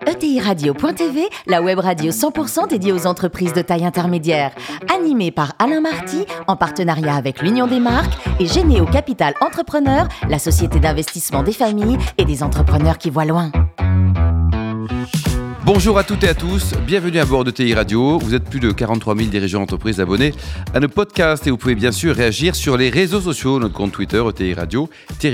ETIRadio.tv, la web radio 100% dédiée aux entreprises de taille intermédiaire. Animée par Alain Marty, en partenariat avec l'Union des marques et Généo Capital Entrepreneur, la société d'investissement des familles et des entrepreneurs qui voient loin. Bonjour à toutes et à tous, bienvenue à bord de TI Radio. Vous êtes plus de 43 000 dirigeants d'entreprises abonnés à nos podcasts et vous pouvez bien sûr réagir sur les réseaux sociaux, notre compte Twitter, TI Radio,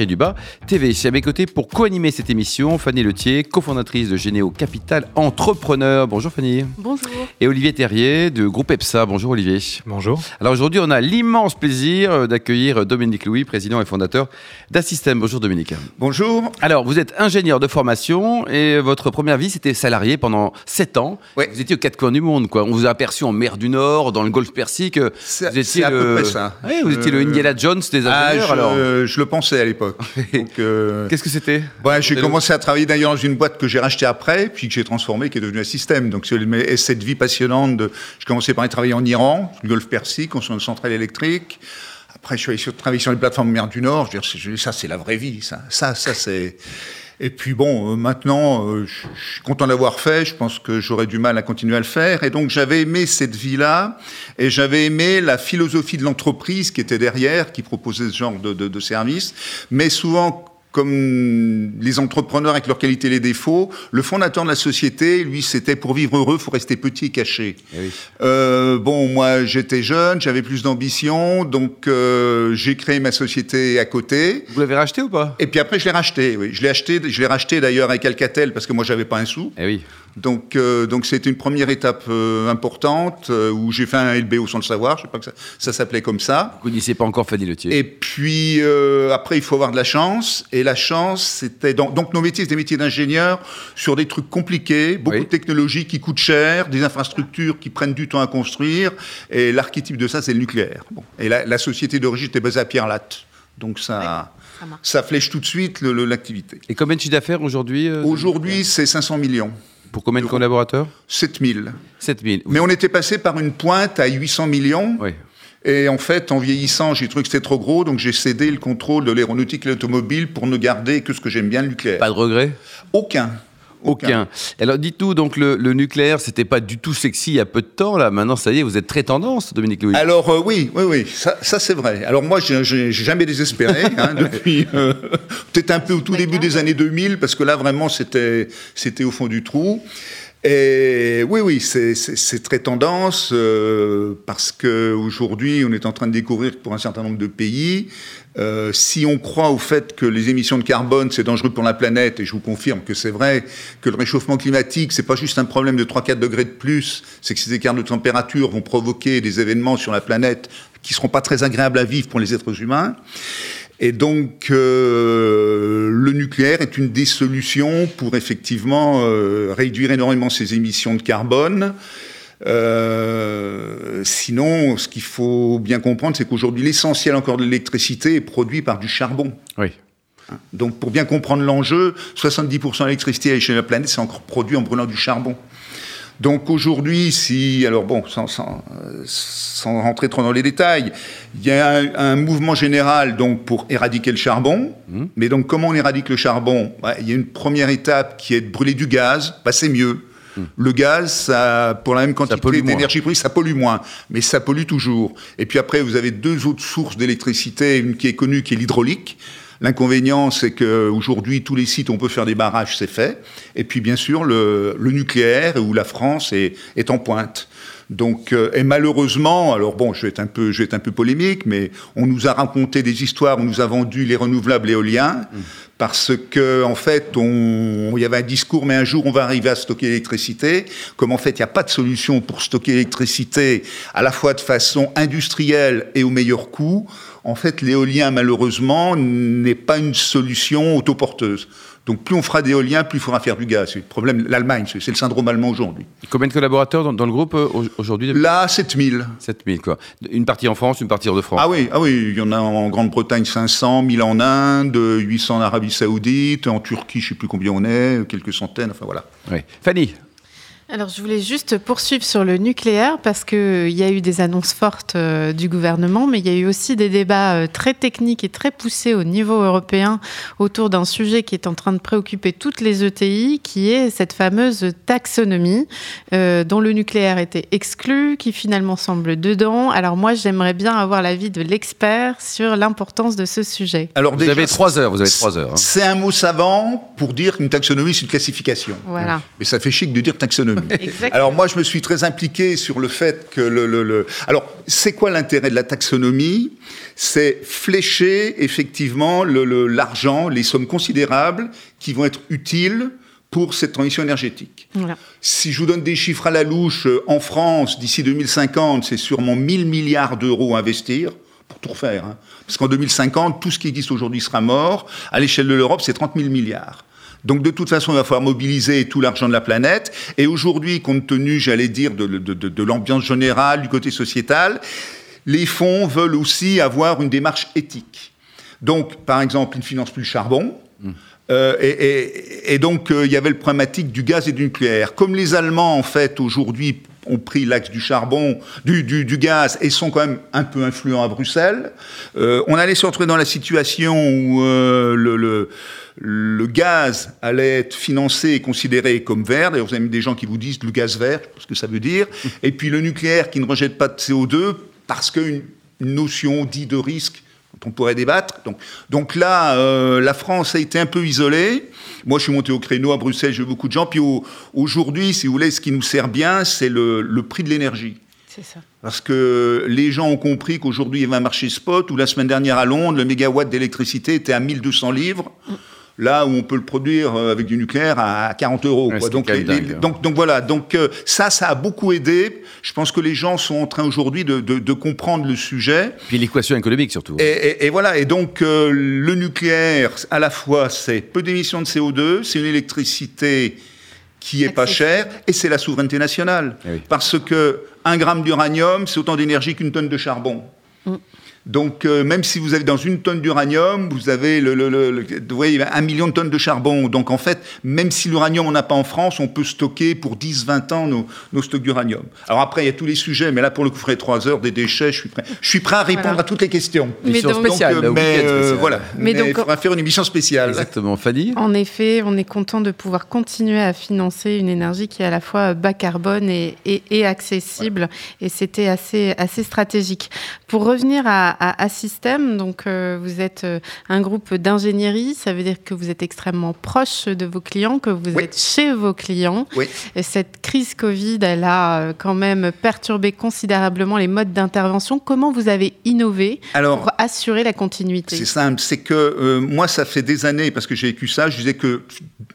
_TV. À mes côtés pour co-animer cette émission, Fanny Letier, cofondatrice de Généo Capital Entrepreneur. Bonjour Fanny. Bonjour. Et Olivier Terrier de Groupe EPSA. Bonjour Olivier. Bonjour. Alors aujourd'hui, on a l'immense plaisir d'accueillir Dominique Louis, président et fondateur d'Assystem. Bonjour Dominique. Bonjour. Alors, vous êtes ingénieur de formation et votre première vie, c'était salarié pendant 7 ans. Ouais. Vous étiez aux quatre coins du monde, quoi. On vous a aperçu en mer du Nord, dans le golfe Persique. C'est à peu près ça. Oui, vous étiez le Indiana Jones des ingénieurs, je le pensais à l'époque. Donc, qu'est-ce que c'était ? J'ai commencé à travailler d'ailleurs dans une boîte que j'ai rachetée après, puis que j'ai transformée, qui est devenue Assystem. Donc, c'est cette vie passionnante. Je commençais par travailler en Iran, le golfe Persique, construire une centrale électrique. Après, je suis allé travailler sur les plateformes mer du Nord. Je veux dire, ça, c'est la vraie vie. Ça, c'est... Et puis maintenant, je suis content d'avoir fait. Je pense que j'aurais du mal à continuer à le faire. Et donc, j'avais aimé cette vie-là. Et j'avais aimé la philosophie de l'entreprise qui était derrière, qui proposait ce genre de service. Mais souvent, comme les entrepreneurs avec leurs qualités et les défauts, le fondateur de la société, lui, c'était pour vivre heureux, il faut rester petit et caché. Eh oui. Moi, j'étais jeune, j'avais plus d'ambition, donc j'ai créé ma société à côté. Vous l'avez racheté ou pas ? Et puis après, je l'ai racheté, oui. Je l'ai racheté d'ailleurs avec Alcatel, parce que moi, j'avais pas un sou. Eh oui. Donc c'était une première étape importante où j'ai fait un LBO sans le savoir. Je sais pas que ça s'appelait comme ça. Vous ne connaissiez pas encore Fanny Letier. Et puis après, il faut avoir de la chance. Et la chance, c'était donc nos métiers, c'était des métiers d'ingénieur sur des trucs compliqués, beaucoup de technologies qui coûtent cher, des infrastructures qui prennent du temps à construire. Et l'archétype de ça, c'est le nucléaire. Bon. Et la société d'origine était basée à Pierre-Latte. Donc ça flèche tout de suite l'activité. Et combien de chiffre d'affaires aujourd'hui Aujourd'hui, c'est 500 millions. Pour combien de collaborateurs ? 7000. 7000. Mais on était passé par une pointe à 800 millions. Oui. Et en fait, en vieillissant, j'ai trouvé que c'était trop gros, donc j'ai cédé le contrôle de l'aéronautique et de l'automobile pour ne garder que ce que j'aime bien, le nucléaire. Pas de regret ? Aucun. Alors dites-nous, donc le nucléaire, c'était pas du tout sexy il y a peu de temps, là. Maintenant, ça y est, vous êtes très tendance, Dominique Louis. Alors oui, ça c'est vrai. Alors moi, j'ai jamais désespéré, depuis peut-être un peu au tout début des années 2000, parce que là, vraiment, c'était au fond du trou. Et oui, c'est très tendance, parce qu'aujourd'hui, on est en train de découvrir que pour un certain nombre de pays, si on croit au fait que les émissions de carbone, c'est dangereux pour la planète, et je vous confirme que c'est vrai, que le réchauffement climatique, c'est pas juste un problème de 3-4 degrés de plus, c'est que ces écarts de température vont provoquer des événements sur la planète qui seront pas très agréables à vivre pour les êtres humains. Et donc, le nucléaire est une des solutions pour effectivement réduire énormément ces émissions de carbone. Sinon, ce qu'il faut bien comprendre, c'est qu'aujourd'hui, l'essentiel encore de l'électricité est produit par du charbon. Oui. Donc, pour bien comprendre l'enjeu, 70% de l'électricité à l'échelle de la planète, c'est encore produit en brûlant du charbon. Donc aujourd'hui, sans rentrer trop dans les détails, il y a un mouvement général donc pour éradiquer le charbon. Mais donc comment on éradique le charbon ? Il y a une première étape qui est de brûler du gaz. C'est mieux. Le gaz, ça, pour la même quantité d'énergie produite, ça pollue moins, mais ça pollue toujours. Et puis après, vous avez deux autres sources d'électricité, une qui est connue, qui est l'hydraulique. L'inconvénient, c'est qu'aujourd'hui, tous les sites où on peut faire des barrages, c'est fait. Et puis, bien sûr, le nucléaire, où la France est en pointe. Donc, et malheureusement, alors bon, je vais être un peu polémique, mais on nous a raconté des histoires, on nous a vendu les renouvelables éoliens, parce que, en fait, il y avait un discours, mais un jour, on va arriver à stocker l'électricité. Comme en fait, il n'y a pas de solution pour stocker l'électricité, à la fois de façon industrielle et au meilleur coût. En fait, l'éolien, malheureusement, n'est pas une solution autoporteuse. Donc, plus on fera d'éolien, plus il faudra faire du gaz. C'est le problème, l'Allemagne, c'est le syndrome allemand aujourd'hui. Combien de collaborateurs dans le groupe aujourd'hui ? Là, 7000. 7000, quoi. Une partie en France, une partie hors de France. Ah oui, il y en a en Grande-Bretagne 500, 1000 en Inde, 800 en Arabie Saoudite, en Turquie, je ne sais plus combien on est, quelques centaines, enfin voilà. Oui. Fanny ? Alors, je voulais juste poursuivre sur le nucléaire parce qu'il y a eu des annonces fortes du gouvernement, mais il y a eu aussi des débats très techniques et très poussés au niveau européen autour d'un sujet qui est en train de préoccuper toutes les ETI, qui est cette fameuse taxonomie dont le nucléaire était exclu, qui finalement semble dedans. Alors moi, j'aimerais bien avoir l'avis de l'expert sur l'importance de ce sujet. Alors, Vous avez 3 heures. Hein. C'est un mot savant pour dire qu'une taxonomie, c'est une classification. Voilà. Mais ça fait chic de dire taxonomie. Exactement. Alors moi, je me suis très impliqué sur le fait que Alors, c'est quoi l'intérêt de la taxonomie ? C'est flécher effectivement l'argent, les sommes considérables qui vont être utiles pour cette transition énergétique. Voilà. Si je vous donne des chiffres à la louche, en France, d'ici 2050, c'est sûrement 1000 milliards d'euros à investir pour tout refaire. Hein. Parce qu'en 2050, tout ce qui existe aujourd'hui sera mort. À l'échelle de l'Europe, c'est 30 000 milliards. Donc, de toute façon, il va falloir mobiliser tout l'argent de la planète. Et aujourd'hui, compte tenu, j'allais dire, de l'ambiance générale, du côté sociétal, les fonds veulent aussi avoir une démarche éthique. Donc, par exemple, ils ne financent plus le charbon. Et donc, il y avait le problématique du gaz et du nucléaire. Comme les Allemands, en fait, aujourd'hui, ont pris l'axe du charbon, du gaz, et sont quand même un peu influents à Bruxelles, on allait se retrouver dans la situation où le gaz allait être financé et considéré comme vert. D'ailleurs, vous avez des gens qui vous disent le gaz vert, je sais pas ce que ça veut dire. Et puis le nucléaire qui ne rejette pas de CO2, parce qu'une notion dite de risque dont on pourrait débattre. Donc là, la France a été un peu isolée. Moi, je suis monté au créneau à Bruxelles, j'ai vu beaucoup de gens. Puis aujourd'hui, si vous voulez, ce qui nous sert bien, c'est le prix de l'énergie. C'est ça. Parce que les gens ont compris qu'aujourd'hui, il y avait un marché spot, où la semaine dernière à Londres, le mégawatt d'électricité était à 1200 livres. Là où on peut le produire avec du nucléaire à 40 euros. Ouais, quoi. Donc voilà. Donc ça a beaucoup aidé. Je pense que les gens sont en train aujourd'hui de comprendre le sujet. Puis l'équation économique surtout. Et voilà. Et donc le nucléaire, à la fois, c'est peu d'émissions de CO2, c'est une électricité qui est pas chère, et c'est la souveraineté nationale. Oui. Parce que 1 gramme d'uranium, c'est autant d'énergie qu'une tonne de charbon. Donc, même si vous avez dans une tonne d'uranium, vous avez vous voyez, 1 million de tonnes de charbon. Donc, en fait, même si l'uranium, on n'a pas en France, on peut stocker pour 10-20 ans nos stocks d'uranium. Alors après, il y a tous les sujets, mais là, pour le coup, je ferai 3 heures des déchets. Je suis prêt à répondre à toutes les questions. Mission spéciale. Voilà. Mais il faudra faire une émission spéciale. Exactement. Fanny ? En effet, on est content de pouvoir continuer à financer une énergie qui est à la fois bas carbone et accessible. Et c'était assez stratégique. Pour revenir à Système, donc vous êtes un groupe d'ingénierie, ça veut dire que vous êtes extrêmement proche de vos clients, que vous êtes chez vos clients. Oui. Et cette crise Covid, elle a quand même perturbé considérablement les modes d'intervention. Comment vous avez innové pour assurer la continuité ? C'est simple, c'est que moi, ça fait des années, parce que j'ai vécu ça, je disais que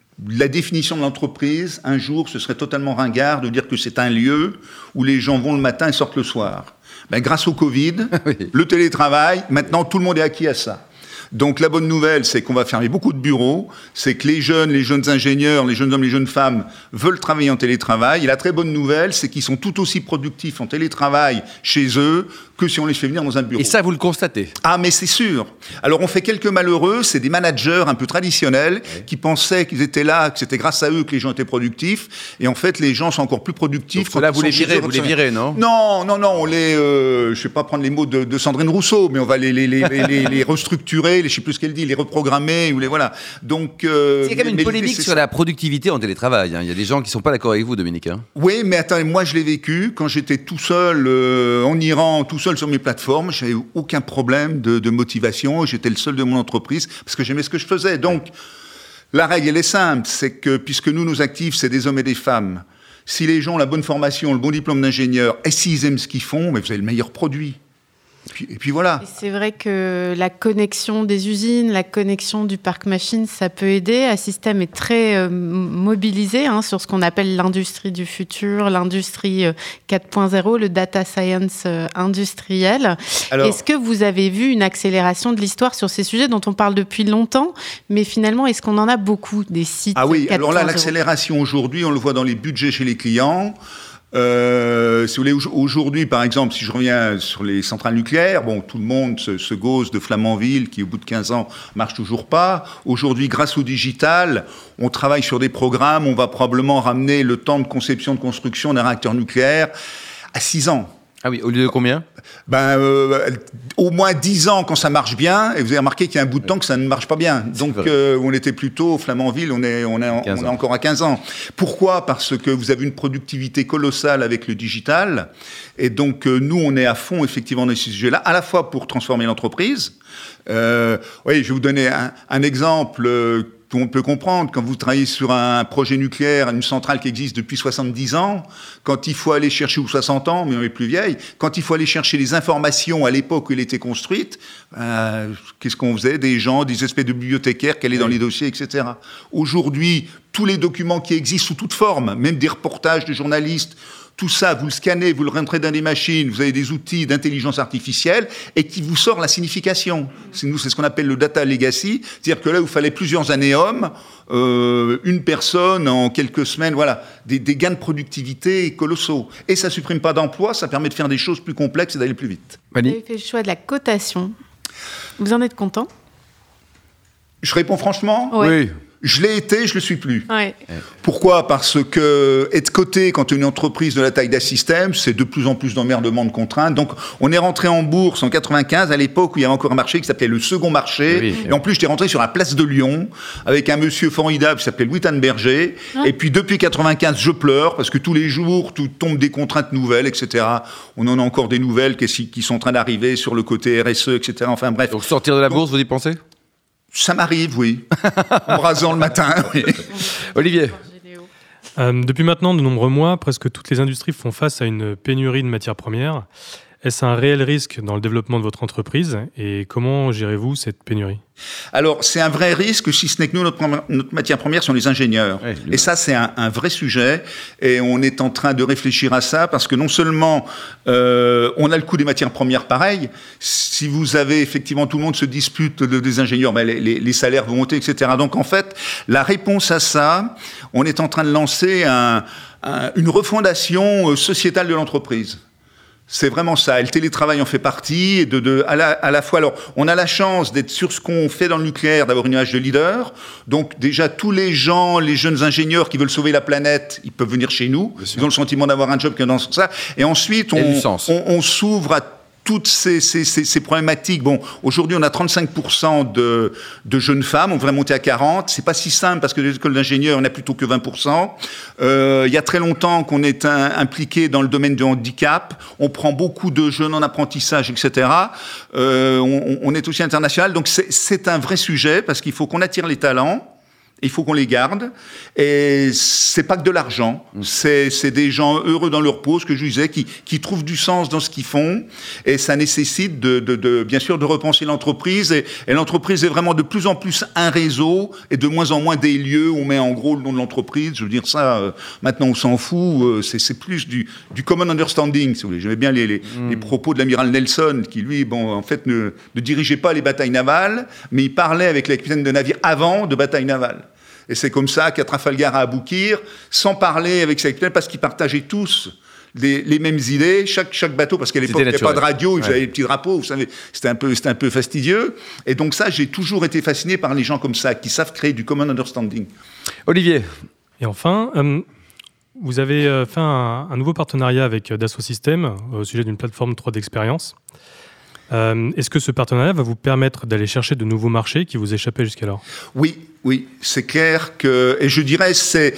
la définition de l'entreprise, un jour, ce serait totalement ringard de dire que c'est un lieu où les gens vont le matin et sortent le soir. Ben, grâce au Covid, le télétravail, maintenant tout le monde est acquis à ça. Donc la bonne nouvelle, c'est qu'on va fermer beaucoup de bureaux, c'est que les jeunes ingénieurs, les jeunes hommes, les jeunes femmes veulent travailler en télétravail. Et la très bonne nouvelle, c'est qu'ils sont tout aussi productifs en télétravail chez eux que si on les fait venir dans un bureau. Et ça, vous le constatez ? Ah, mais c'est sûr. Alors on fait quelques malheureux, c'est des managers un peu traditionnels qui pensaient qu'ils étaient là, que c'était grâce à eux que les gens étaient productifs. Et en fait, les gens sont encore plus productifs. Donc là, vous les virez, non ? Non, on les... je ne vais pas prendre les mots de Sandrine Rousseau, mais on va les restructurer, je ne sais plus ce qu'elle dit, les reprogrammer, ou les... Voilà. Donc... c'est quand même une polémique sur la productivité en télétravail. Hein. Il y a des gens qui ne sont pas d'accord avec vous, Dominique. Hein. Oui, mais attendez, moi je l'ai vécu quand j'étais tout seul en Iran, tout seul sur mes plateformes. Je n'avais aucun problème de motivation. J'étais le seul de mon entreprise parce que j'aimais ce que je faisais. Donc, la règle, elle est simple. C'est que puisque nous, nos actifs, c'est des hommes et des femmes, si les gens ont la bonne formation, le bon diplôme d'ingénieur, et s'ils aiment ce qu'ils font, mais vous avez le meilleur produit. Et puis voilà. Et c'est vrai que la connexion des usines, la connexion du parc machine, ça peut aider. Assystem est très mobilisé sur ce qu'on appelle l'industrie du futur, l'industrie 4.0, le data science industriel. Alors, est-ce que vous avez vu une accélération de l'histoire sur ces sujets dont on parle depuis longtemps, mais finalement, est-ce qu'on en a beaucoup des sites 4.0 ? Ah oui, alors là, l'accélération aujourd'hui, on le voit dans les budgets chez les clients. Si vous voulez, aujourd'hui, par exemple, si je reviens sur les centrales nucléaires, bon, tout le monde se gauze de Flamanville, qui au bout de 15 ans marche toujours pas. Aujourd'hui, grâce au digital, on travaille sur des programmes, on va probablement ramener le temps de conception, de construction d'un réacteur nucléaire à 6 ans. Ah oui, au lieu de combien ? Au moins 10 ans quand ça marche bien, et vous avez remarqué qu'il y a un bout de temps que ça ne marche pas bien. Donc on était plutôt au Flamanville, on est encore à 15 ans. Pourquoi ? Parce que vous avez une productivité colossale avec le digital, et donc nous on est à fond effectivement dans ces sujets-là, à la fois pour transformer l'entreprise. Oui, je vais vous donner un exemple qu'on peut comprendre. Quand vous travaillez sur un projet nucléaire, une centrale qui existe depuis 70 ans, quand il faut aller chercher, ou 60 ans, mais on est plus vieille, quand il faut aller chercher les informations à l'époque où elle était construite, qu'est-ce qu'on faisait ? Des gens, des espèces de bibliothécaires qui allaient dans les dossiers, etc. Aujourd'hui, tous les documents qui existent sous toute forme, même des reportages de journalistes, tout ça, vous le scannez, vous le rentrez dans des machines, vous avez des outils d'intelligence artificielle et qui vous sort la signification. C'est ce qu'on appelle le data legacy, c'est-à-dire que là où il fallait plusieurs années hommes, une personne en quelques semaines, voilà, des gains de productivité colossaux. Et ça supprime pas d'emplois, ça permet de faire des choses plus complexes et d'aller plus vite. Vous avez fait le choix de la cotation. Vous en êtes content ? Je réponds franchement ? Oui. Je l'ai été, je le suis plus. Ouais. Pourquoi ? Parce que être coté quand une entreprise de la taille d'Assystem, c'est de plus en plus d'emmerdements, de contraintes. Donc, on est rentré en bourse en 95, à l'époque où il y avait encore un marché qui s'appelait le second marché. Oui. Et en plus, j'étais rentré sur la place de Lyon avec un monsieur formidable qui s'appelait Louis Tannberger. Et puis, depuis 95, je pleure parce que tous les jours, tout tombe des contraintes nouvelles, etc. On en a encore des nouvelles qui sont en train d'arriver sur le côté RSE, etc. Enfin, bref. Donc, sortir de la bourse, vous y pensez ? Ça m'arrive, oui. En rasant le matin, oui. Olivier. Depuis maintenant de nombreux mois, presque toutes les industries font face à une pénurie de matières premières. Est-ce un réel risque dans le développement de votre entreprise et comment gérez-vous cette pénurie ? Alors, c'est un vrai risque, si ce n'est que nous, notre matière première sont les ingénieurs. Ouais, et ça, c'est un vrai sujet. Et on est en train de réfléchir à ça parce que non seulement on a le coût des matières premières pareil, si vous avez effectivement, tout le monde se dispute des ingénieurs, ben les salaires vont monter, etc. Donc, en fait, la réponse à ça, on est en train de lancer une refondation sociétale de l'entreprise. C'est vraiment ça. Et le télétravail en fait partie. Et à la fois, alors, on a la chance d'être sur ce qu'on fait dans le nucléaire, d'avoir une image de leader. Donc, déjà, tous les gens, les jeunes ingénieurs qui veulent sauver la planète, ils peuvent venir chez nous. Ils ont le sentiment d'avoir un job qui est dans ça. Et ensuite, on s'ouvre à toutes ces problématiques. Bon, aujourd'hui, on a 35% de jeunes femmes. On voudrait monter à 40%. C'est pas si simple parce que les écoles d'ingénieurs, on a plutôt que 20%. Il y a très longtemps qu'on est impliqué dans le domaine du handicap. On prend beaucoup de jeunes en apprentissage, etc. On est aussi international. Donc, c'est un vrai sujet parce qu'il faut qu'on attire les talents. Il faut qu'on les garde. Et c'est pas que de l'argent. C'est des gens heureux dans leur peau, ce que je disais, qui trouvent du sens dans ce qu'ils font. Et ça nécessite bien sûr, de repenser l'entreprise. Et l'entreprise est vraiment de plus en plus un réseau et de moins en moins des lieux où on met en gros le nom de l'entreprise. Je veux dire ça, maintenant on s'en fout. C'est plus du common understanding, si vous voulez. J'aimais bien les propos de l'amiral Nelson, qui lui, bon, en fait, ne dirigeait pas les batailles navales, mais il parlait avec les capitaines de navires avant de batailles navales. Et c'est comme ça qu'à Trafalgar, à Aboukir, sans parler avec ses capitaines, parce qu'ils partageaient tous les mêmes idées, chaque bateau, parce qu'à l'époque, il n'y avait pas de radio, ils avaient des petits drapeaux, vous savez, c'était un peu fastidieux. Et donc ça, j'ai toujours été fasciné par les gens comme ça, qui savent créer du common understanding. Olivier. Et enfin, vous avez fait un nouveau partenariat avec Dassault Systèmes au sujet d'une plateforme 3D Expérience. Est-ce que ce partenariat va vous permettre d'aller chercher de nouveaux marchés qui vous échappaient jusqu'alors ? Oui, c'est clair que, et je dirais, c'est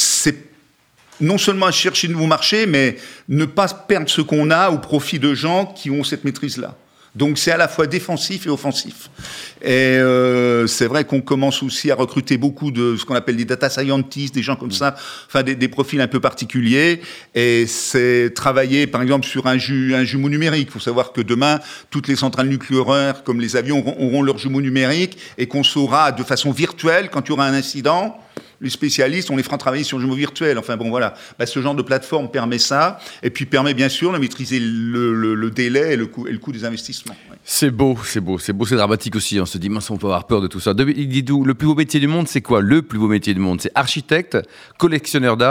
non seulement chercher de nouveaux marchés, mais ne pas perdre ce qu'on a au profit de gens qui ont cette maîtrise-là. Donc c'est à la fois défensif et offensif. Et c'est vrai qu'on commence aussi à recruter beaucoup de ce qu'on appelle des data scientists, des gens comme ça, enfin des profils un peu particuliers. Et c'est travailler par exemple sur un jumeau numérique. Il faut savoir que demain, toutes les centrales nucléaires, comme les avions, auront leur jumeau numérique et qu'on saura de façon virtuelle, quand il y aura un incident, les spécialistes, on les fera travailler sur le jumeau virtuel. Enfin bon, voilà. Ce genre de plateforme permet ça, et puis permet bien sûr de maîtriser le délai et le coût des investissements. Ouais. C'est beau, c'est dramatique aussi. On se dit, mince, on peut avoir peur de tout ça. Il dit, le plus beau métier du monde, c'est quoi ? Le plus beau métier du monde, c'est architecte, collectionneur d'art,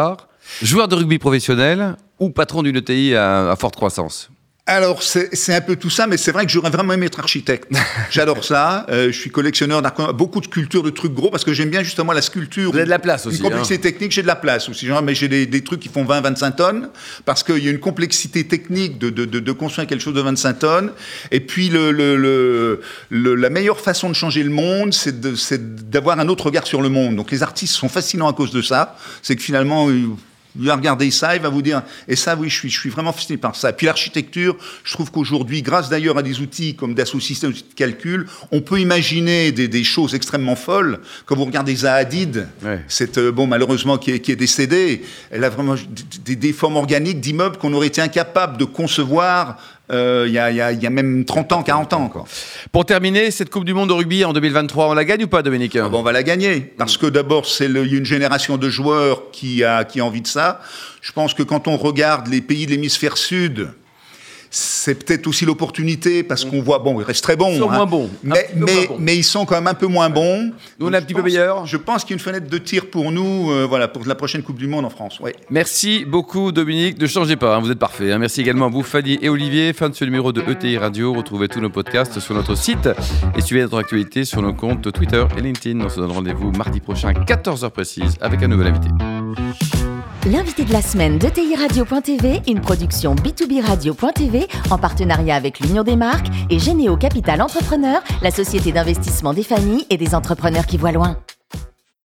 Joueur de rugby professionnel ou patron d'une ETI à forte croissance? Alors, c'est un peu tout ça, mais c'est vrai que j'aurais vraiment aimé être architecte. J'adore ça. Je suis collectionneur beaucoup de sculptures, de trucs gros, parce que j'aime bien justement la sculpture. Vous avez de la place aussi. Une complexité technique, j'ai de la place aussi. Mais j'ai des trucs qui font 20-25 tonnes, parce qu'il y a une complexité technique de construire quelque chose de 25 tonnes. Et puis, la meilleure façon de changer le monde, c'est d'avoir un autre regard sur le monde. Donc, les artistes sont fascinants à cause de ça. C'est que finalement... Il va regarder ça, il va vous dire, et ça, oui, je suis vraiment fasciné par ça. Et puis l'architecture, je trouve qu'aujourd'hui, grâce d'ailleurs à des outils comme Dassault Systèmes de calcul, on peut imaginer des choses extrêmement folles. Quand vous regardez Zaha Hadid, cette, malheureusement, qui est décédée, elle a vraiment des formes organiques d'immeubles qu'on aurait été incapable de concevoir il y a même 30 ans, 40 ans. Quoi. Pour terminer, cette Coupe du Monde de rugby en 2023, on la gagne ou pas, Dominique? On va la gagner, parce que d'abord, il y a une génération de joueurs qui a envie de ça. Je pense que quand on regarde les pays de l'hémisphère sud, c'est peut-être aussi l'opportunité, parce qu'on voit, ils restent très bons. Ils sont moins bons. Mais ils sont quand même un peu moins bons. Nous, on est un petit peu meilleurs. Je pense qu'il y a une fenêtre de tir pour nous, pour la prochaine Coupe du Monde en France. Ouais. Merci beaucoup, Dominique. Ne changez pas, vous êtes parfait. Merci également à vous, Fanny et Olivier. Fin de ce numéro de ETI Radio. Retrouvez tous nos podcasts sur notre site et suivez notre actualité sur nos comptes Twitter et LinkedIn. On se donne rendez-vous mardi prochain, 14h précise, avec un nouvel invité. L'invité de la semaine de TI Radio.tv, une production B2B Radio.tv en partenariat avec l'Union des marques et Généo Capital Entrepreneur, la société d'investissement des familles et des entrepreneurs qui voient loin.